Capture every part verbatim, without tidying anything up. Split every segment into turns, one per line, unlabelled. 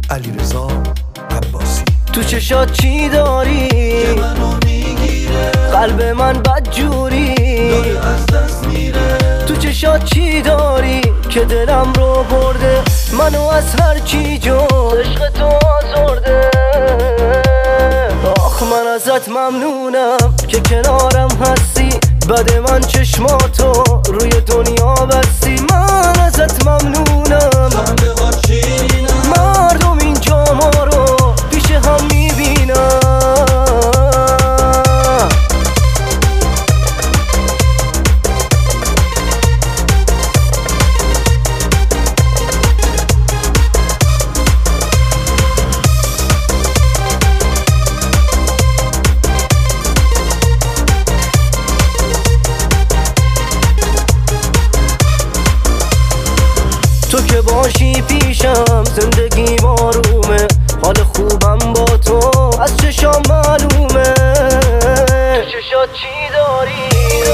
علیرضا عباسی.
تو چشات چی داری
که منو میگیره،
قلب من بدجوری
داره از دست میره.
تو چشات چی داری که دلم رو برده، منو از هر چی جز عشق تو آزرده. آخ من ازت ممنونم که کنارم هستی، بد من چشماتو روی دنیا بستی. من ازت ممنونم،
خنده ها چینم،
مردم اینجا ما رو پیش هم میبینم. تو که باشی پیشم زندگی آرومه، حال خوبم با تو از چشام معلومه. تو چشات چی داری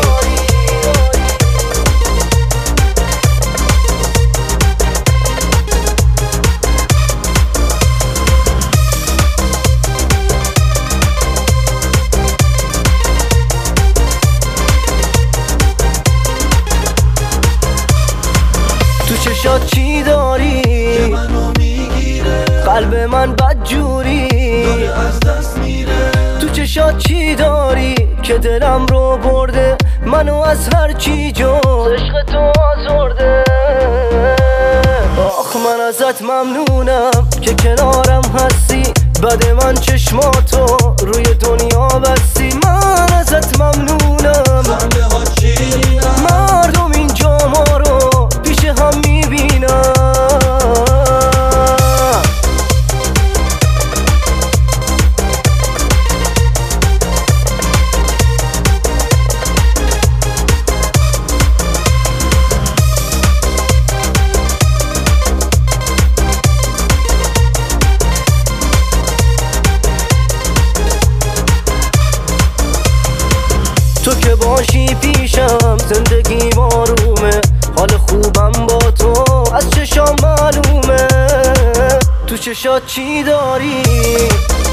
تو چشات چی داری
که منو میگیره،
قلب من بدجوری
داره از دست میره.
تو چشات چی داری که دلم رو برده، منو از هر چی جز عشق تو آزرده. آخ من ازت ممنونم که کنارم هستی، بد من چشماتو روی دنیا بستی. من ازت ممنونم،
خنده ها چینم،
مردم اینجا ما رو پیش هم میبینم. تو که باشی پیشم زندگی آرومه، حال خوبم با تو از چشام معلومه. تو چشات چی داری